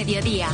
Mediodía.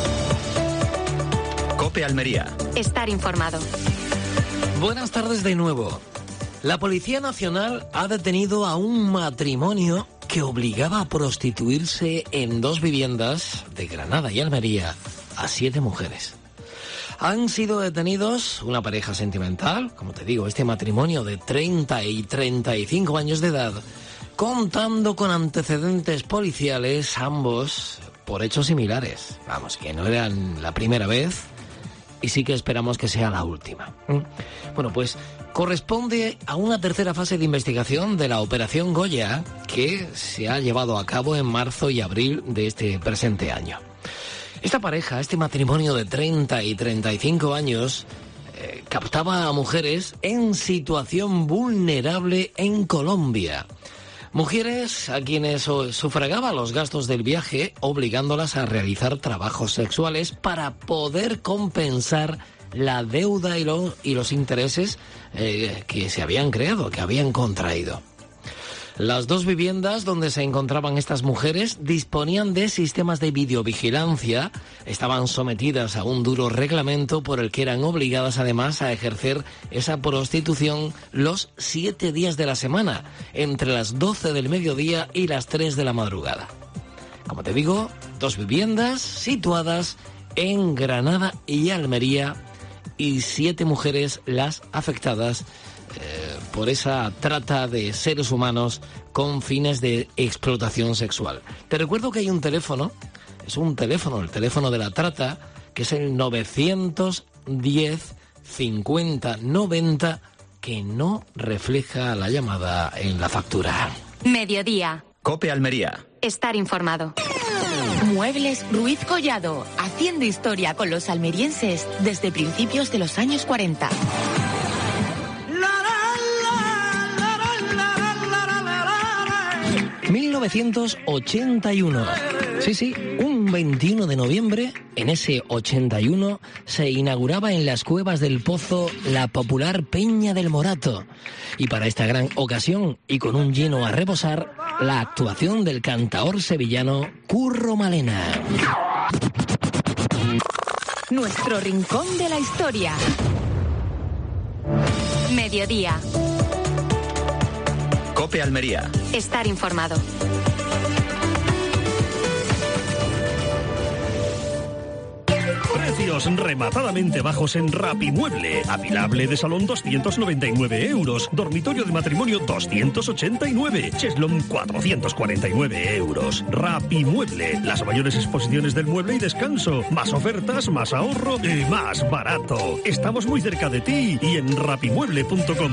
COPE Almería. Estar informado. Buenas tardes de nuevo. La Policía Nacional ha detenido a un matrimonio que obligaba a prostituirse en 2 viviendas de Granada y Almería a 7 mujeres. Han sido detenidos una pareja sentimental, como te digo, este matrimonio de 30 y 35 años de edad, contando con antecedentes policiales, ambos por hechos similares. Vamos, que no eran la primera vez y sí que esperamos que sea la última. Bueno, pues corresponde a una tercera fase de investigación de la Operación Goya que se ha llevado a cabo en marzo y abril de este presente año. Esta pareja, este matrimonio de 30 y 35 años, captaba a mujeres en situación vulnerable en Colombia. Mujeres a quienes sufragaba los gastos del viaje, obligándolas a realizar trabajos sexuales para poder compensar la deuda y los intereses que se habían creado, que habían contraído. Las 2 viviendas donde se encontraban estas mujeres disponían de sistemas de videovigilancia, estaban sometidas a un duro reglamento por el que eran obligadas además a ejercer esa prostitución los 7 días de la semana, entre las 12 del mediodía y las 3 de la madrugada. Como te digo, 2 viviendas situadas en Granada y Almería y 7 mujeres las afectadas por esa trata de seres humanos con fines de explotación sexual. Te recuerdo que hay un teléfono, es un teléfono, el teléfono de la trata, que es el 910 50 90, que no refleja la llamada en la factura. Mediodía. COPE Almería. Estar informado. Muebles Ruiz Collado, haciendo historia con los almerienses desde principios de los años 40. 1981. Sí, un 21 de noviembre, en ese 81, se inauguraba en las Cuevas del Pozo la popular Peña del Morato. Y para esta gran ocasión, y con un lleno a rebosar, la actuación del cantaor sevillano Curro Malena. Nuestro rincón de la historia. Mediodía. COPE Almería. Estar informado. Precios rematadamente bajos en Rapimueble. Apilable de salón 299 euros. Dormitorio de matrimonio 289. Cheslón 449 euros. Rapimueble. Las mayores exposiciones del mueble y descanso. Más ofertas, más ahorro y más barato. Estamos muy cerca de ti y en rapimueble.com.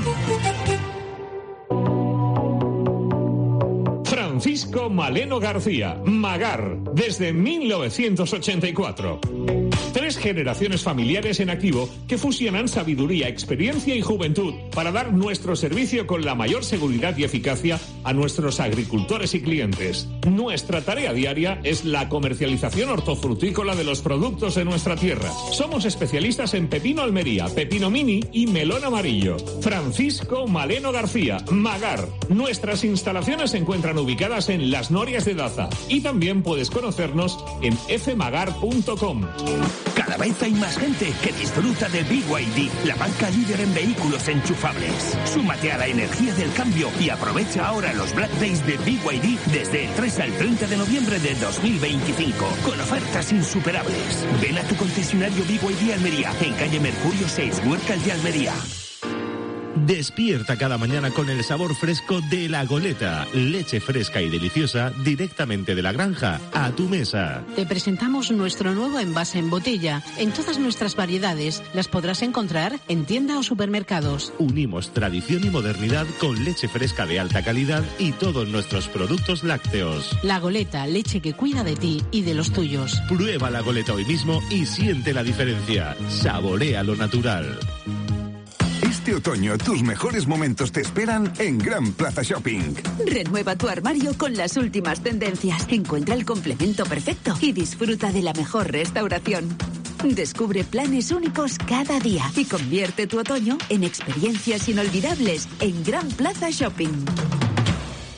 Francisco Maleno García, Magar, desde 1984. 3 generaciones familiares en activo que fusionan sabiduría, experiencia y juventud para dar nuestro servicio con la mayor seguridad y eficacia a nuestros agricultores y clientes. Nuestra tarea diaria es la comercialización hortofrutícola de los productos de nuestra tierra. Somos especialistas en pepino Almería, pepino mini y melón amarillo. Francisco Maleno García, Magar. Nuestras instalaciones se encuentran ubicadas en Las Norias de Daza y también puedes conocernos en fmagar.com. Cada vez hay más gente que disfruta de BYD, la marca líder en vehículos enchufables. Súmate a la energía del cambio y aprovecha ahora los Black Days de BYD desde el 3 al 30 de noviembre de 2025, con ofertas insuperables. Ven a tu concesionario BYD Almería, en calle Mercurio 6, Huércal de Almería. Despierta cada mañana con el sabor fresco de La Goleta. Leche fresca y deliciosa directamente de la granja a tu mesa. Te presentamos nuestro nuevo envase en botella. En todas nuestras variedades las podrás encontrar en tienda o supermercados. Unimos tradición y modernidad con leche fresca de alta calidad y todos nuestros productos lácteos. La Goleta, leche que cuida de ti y de los tuyos. Prueba La Goleta hoy mismo y siente la diferencia. Saborea lo natural. Este otoño tus mejores momentos te esperan en Gran Plaza Shopping. Renueva tu armario con las últimas tendencias. Encuentra el complemento perfecto y disfruta de la mejor restauración. Descubre planes únicos cada día y convierte tu otoño en experiencias inolvidables en Gran Plaza Shopping.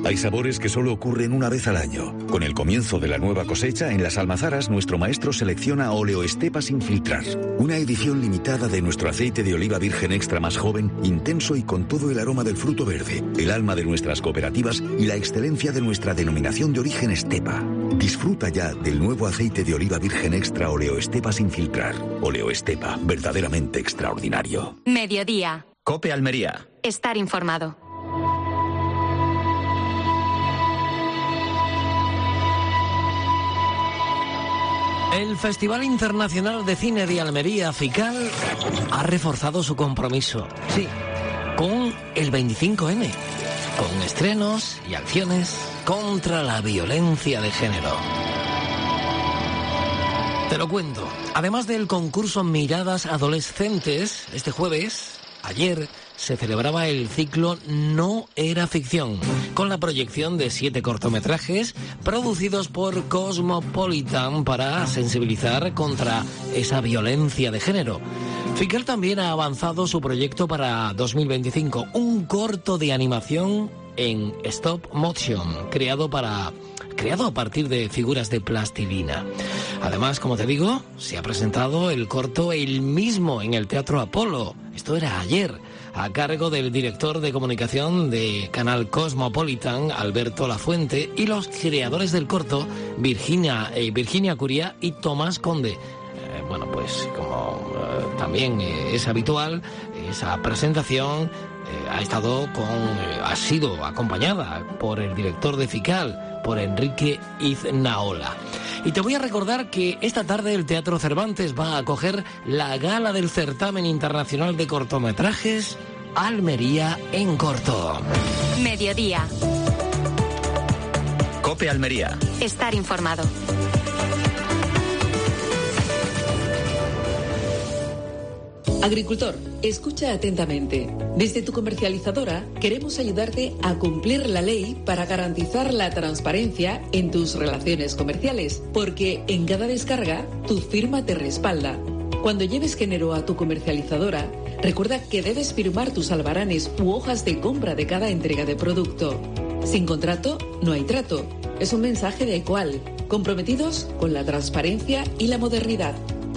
Hay sabores que solo ocurren una vez al año. Con el comienzo de la nueva cosecha, en las almazaras, nuestro maestro selecciona Oleo Estepa sin filtrar. Una edición limitada de nuestro aceite de oliva virgen extra más joven, intenso y con todo el aroma del fruto verde, el alma de nuestras cooperativas y la excelencia de nuestra denominación de origen Estepa. Disfruta ya del nuevo aceite de oliva virgen extra Oleo Estepa sin filtrar. Oleo Estepa, verdaderamente extraordinario. Mediodía. COPE Almería. Estar informado. El Festival Internacional de Cine de Almería, FICAL, ha reforzado su compromiso, sí, con el 25N, con estrenos y acciones contra la violencia de género. Te lo cuento. Además del concurso Miradas Adolescentes, este jueves, ayer, se celebraba el ciclo No Era Ficción, con la proyección de 7 cortometrajes producidos por Cosmopolitan para sensibilizar contra esa violencia de género. FICAL también ha avanzado su proyecto para 2025, un corto de animación en stop motion, creado a partir de figuras de plastilina. Además, como te digo, se ha presentado el corto El Mismo en el Teatro Apolo. Esto era ayer, a cargo del director de comunicación de Canal Cosmopolitan, Alberto Lafuente, y los creadores del corto, Virginia Curia y Tomás Conde. Bueno, pues como también es habitual, esa presentación ha sido acompañada por el director de FICAL, por Enrique Iznaola. Y te voy a recordar que esta tarde el Teatro Cervantes va a acoger la gala del certamen internacional de cortometrajes Almería en corto. Mediodía. COPE Almería. Estar informado. Agricultor, escucha atentamente. Desde tu comercializadora queremos ayudarte a cumplir la ley para garantizar la transparencia en tus relaciones comerciales, porque en cada descarga tu firma te respalda. Cuando lleves género a tu comercializadora, recuerda que debes firmar tus albaranes u hojas de compra de cada entrega de producto. Sin contrato, no hay trato. Es un mensaje de Equal, comprometidos con la transparencia y la modernidad.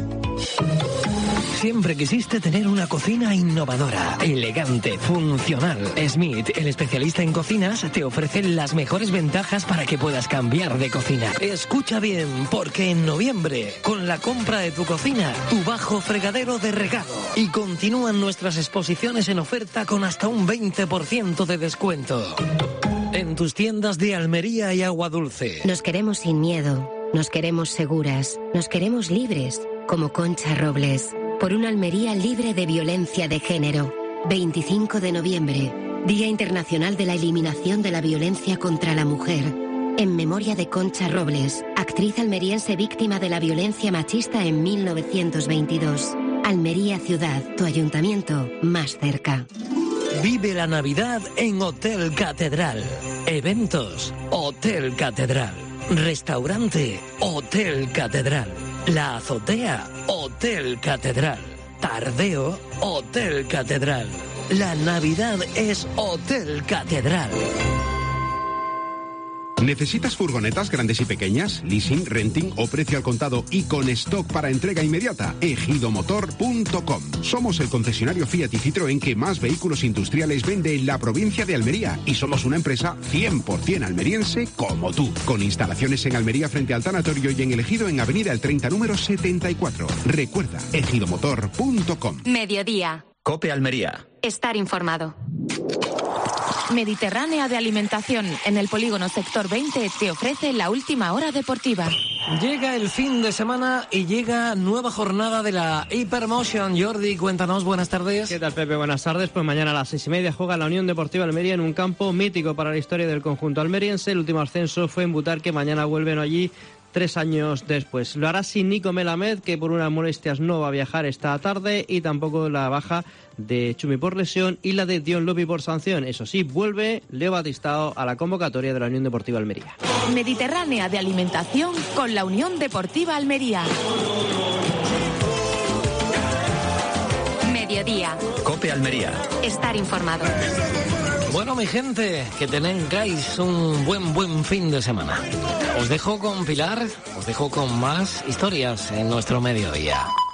Siempre quisiste tener una cocina innovadora, elegante, funcional. Smith, el especialista en cocinas, te ofrece las mejores ventajas para que puedas cambiar de cocina. Escucha bien, porque en noviembre, con la compra de tu cocina, tu bajo fregadero de regalo. Y continúan nuestras exposiciones en oferta con hasta un 20% de descuento. En tus tiendas de Almería y Agua Dulce. Nos queremos sin miedo, nos queremos seguras, nos queremos libres, como Concha Robles. Por una Almería libre de violencia de género. 25 de noviembre, Día Internacional de la Eliminación de la Violencia contra la Mujer. En memoria de Concha Robles, actriz almeriense víctima de la violencia machista en 1922. Almería Ciudad, tu ayuntamiento más cerca. Vive la Navidad en Hotel Catedral. Eventos, Hotel Catedral. Restaurante, Hotel Catedral. La Azotea, Hotel Catedral. Tardeo, Hotel Catedral. La Navidad es Hotel Catedral. ¿Necesitas furgonetas grandes y pequeñas, leasing, renting o precio al contado y con stock para entrega inmediata? Ejidomotor.com. Somos el concesionario Fiat y Citroën que más vehículos industriales vende en la provincia de Almería y somos una empresa 100% almeriense como tú. Con instalaciones en Almería frente al tanatorio y en El Ejido en Avenida El 30 número 74. Recuerda, ejidomotor.com. Mediodía. COPE Almería. Estar informado. Mediterránea de Alimentación, en el polígono Sector 20, te ofrece la última hora deportiva. Llega el fin de semana y llega nueva jornada de la Hypermotion. Jordi, cuéntanos, buenas tardes. ¿Qué tal, Pepe? Buenas tardes. Pues mañana a las 6:30 juega la Unión Deportiva Almería en un campo mítico para la historia del conjunto almeriense. El último ascenso fue en Butarque, mañana vuelven allí 3 años después. Lo hará sin Nico Melamed, que por unas molestias no va a viajar esta tarde, y tampoco la baja de Chumi por lesión y la de Dion Lopi por sanción. Eso sí, vuelve Leo Batistao a la convocatoria de la Unión Deportiva Almería. Mediterránea de Alimentación con la Unión Deportiva Almería. Mediodía. COPE Almería. Estar informado. Bueno, mi gente, que tengáis un buen fin de semana. Os dejo con Pilar, os dejo con más historias en nuestro mediodía.